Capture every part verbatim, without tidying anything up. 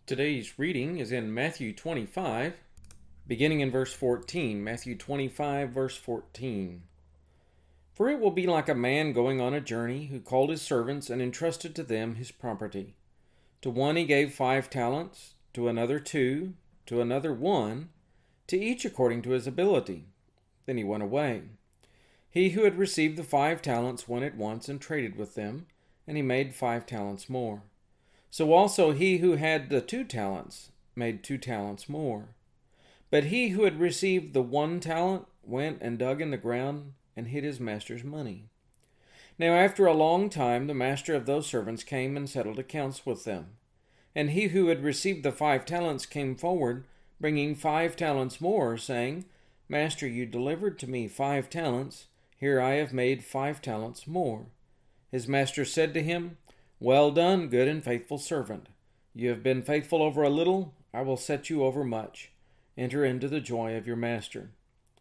Today's reading is in Matthew twenty-five, beginning in verse fourteen. Matthew twenty-five, verse fourteen. For it will be like a man going on a journey, who called his servants and entrusted to them his property. To one he gave five talents, to another two, to another one, to each according to his ability. Then he went away. He who had received the five talents went at once and traded with them, and he made five talents more. So also he who had the two talents made two talents more. But he who had received the one talent went and dug in the ground and hid his master's money. Now after a long time the master of those servants came and settled accounts with them. And he who had received the five talents came forward, bringing five talents more, saying, Master, you delivered to me five talents. Here I have made five talents more. His master said to him, Well done, good and faithful servant. You have been faithful over a little, I will set you over much. Enter into the joy of your master.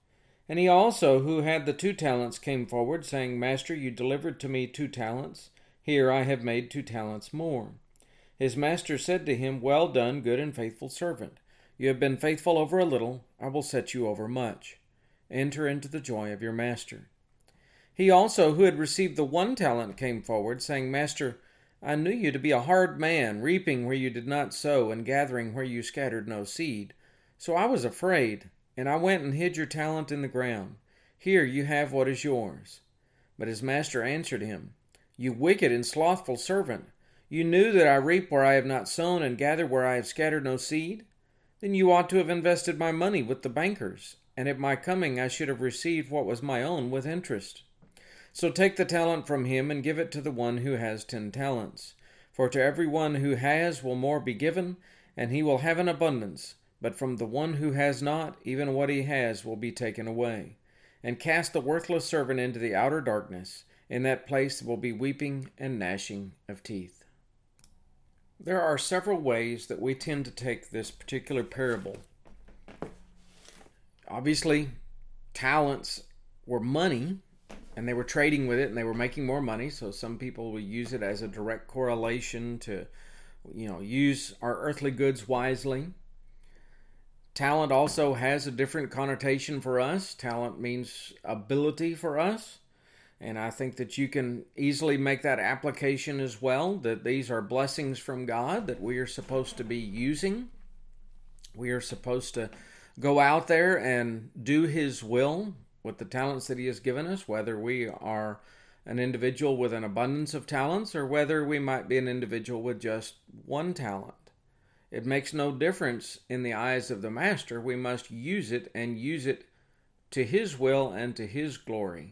And he also, who had the two talents, came forward, saying, Master, you delivered to me two talents. Here I have made two talents more. His master said to him, Well done, good and faithful servant. You have been faithful over a little, I will set you over much. Enter into the joy of your master. He also, who had received the one talent, came forward, saying, Master, I knew you to be a hard man, reaping where you did not sow, and gathering where you scattered no seed. So I was afraid, and I went and hid your talent in the ground. Here you have what is yours. But his master answered him, You wicked and slothful servant, you knew that I reap where I have not sown, and gather where I have scattered no seed? Then you ought to have invested my money with the bankers, and at my coming I should have received what was my own with interest. So take the talent from him and give it to the one who has ten talents. For to every one who has will more be given, and he will have an abundance. But from the one who has not, even what he has will be taken away. And cast the worthless servant into the outer darkness. In that place will be weeping and gnashing of teeth. There are several ways that we tend to take this particular parable. Obviously, talents were money, and they were trading with it, and they were making more money. So some people will use it as a direct correlation to, you know, use our earthly goods wisely. Talent also has a different connotation for us. Talent means ability for us. And I think that you can easily make that application as well, that these are blessings from God that we are supposed to be using. We are supposed to go out there and do His will with the talents that He has given us, whether we are an individual with an abundance of talents or whether we might be an individual with just one talent. It makes no difference in the eyes of the Master. We must use it and use it to His will and to His glory.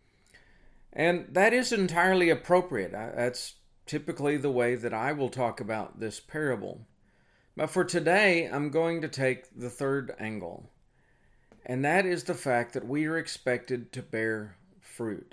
And that is entirely appropriate. That's typically the way that I will talk about this parable. But for today, I'm going to take the third angle. And that is the fact that we are expected to bear fruit.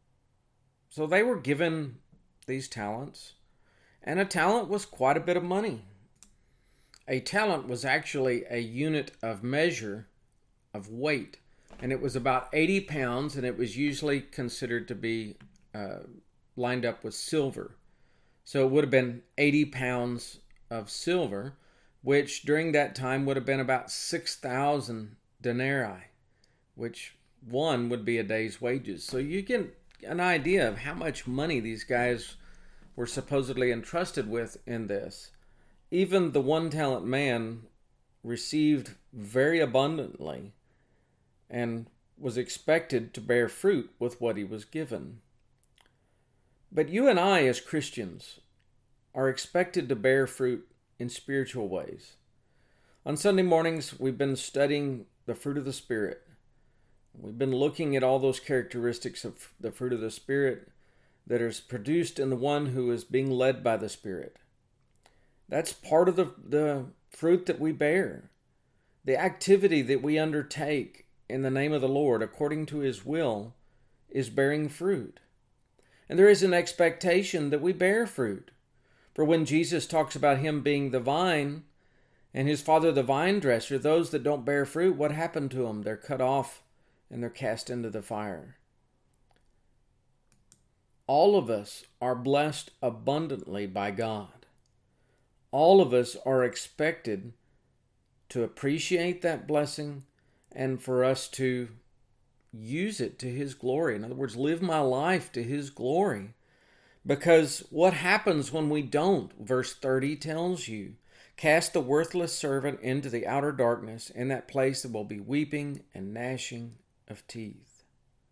So they were given these talents, and a talent was quite a bit of money. A talent was actually a unit of measure of weight, and it was about eighty pounds, and it was usually considered to be uh, lined up with silver. So it would have been eighty pounds of silver, which during that time would have been about six thousand denarii, which one would be a day's wages. So you get an idea of how much money these guys were supposedly entrusted with in this. Even the one talent man received very abundantly and was expected to bear fruit with what he was given. But you and I as Christians are expected to bear fruit in spiritual ways. On Sunday mornings, we've been studying the fruit of the Spirit. We've been looking at all those characteristics of the fruit of the Spirit that is produced in the one who is being led by the Spirit. That's part of the, the fruit that we bear. The activity that we undertake in the name of the Lord, according to His will, is bearing fruit. And there is an expectation that we bear fruit. For when Jesus talks about Him being the vine and His Father the vine dresser, those that don't bear fruit, what happened to them? They're cut off and they're cast into the fire. All of us are blessed abundantly by God. all of us are expected to appreciate that blessing and for us to use it to His glory. In other words, live my life to His glory. Because what happens when we don't? Verse thirty tells you, cast the worthless servant into the outer darkness. In that place there will be weeping and gnashing of teeth.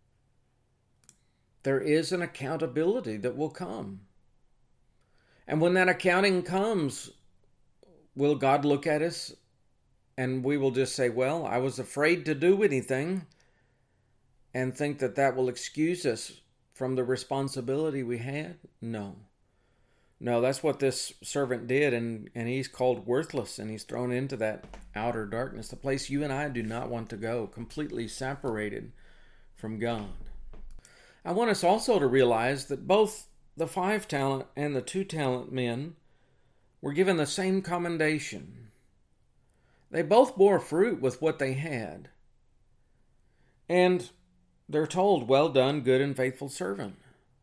There is an accountability that will come. And when that accounting comes, will God look at us and we will just say, well, I was afraid to do anything, and think that that will excuse us from the responsibility we had? No. No, that's what this servant did, and, and he's called worthless, and he's thrown into that outer darkness, the place you and I do not want to go, completely separated from God. I want us also to realize that both the five talent and the two talent men were given the same commendation. They both bore fruit with what they had. And they're told, well done, good and faithful servant.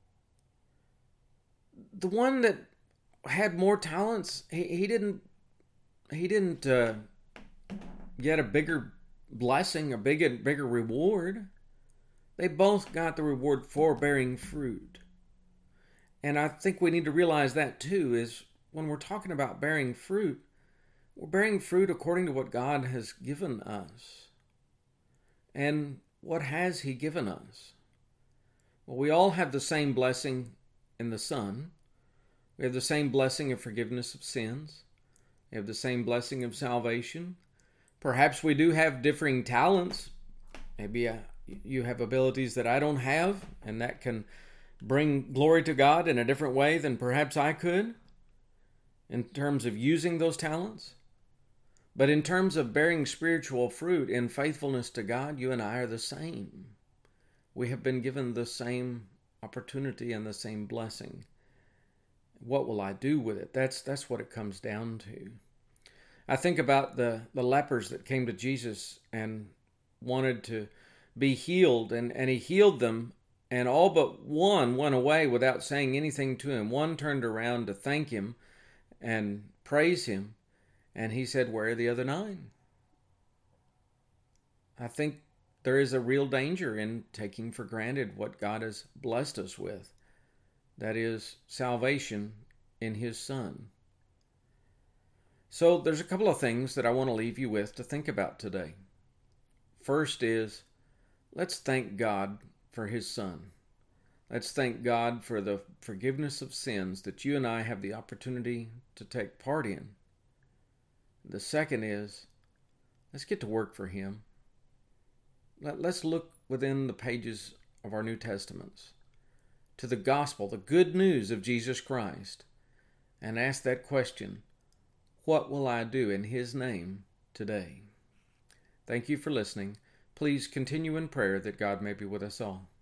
The one that had more talents, he, he didn't he didn't uh, get a bigger blessing, a bigger, bigger reward. They both got the reward for bearing fruit. And I think we need to realize that too, is when we're talking about bearing fruit, we're bearing fruit according to what God has given us. And what has He given us? Well, we all have the same blessing in the Son. We have the same blessing of forgiveness of sins. We have the same blessing of salvation. Perhaps we do have differing talents. Maybe uh, you have abilities that I don't have, and that can bring glory to God in a different way than perhaps I could in terms of using those talents. But in terms of bearing spiritual fruit in faithfulness to God, you and I are the same. We have been given the same opportunity and the same blessing. What will I do with it? That's that's what it comes down to. I think about the, the lepers that came to Jesus and wanted to be healed, and, and He healed them, and all but one went away without saying anything to Him. One turned around to thank Him and praise Him. And He said, where are the other nine? I think there is a real danger in taking for granted what God has blessed us with. That is salvation in His Son. So there's a couple of things that I want to leave you with to think about today. First is, let's thank God for His Son. Let's thank God for the forgiveness of sins that you and I have the opportunity to take part in. The second is, let's get to work for Him. Let, let's look within the pages of our New Testaments to the gospel, the good news of Jesus Christ, and ask that question, what will I do in His name today? Thank you for listening. Please continue in prayer that God may be with us all.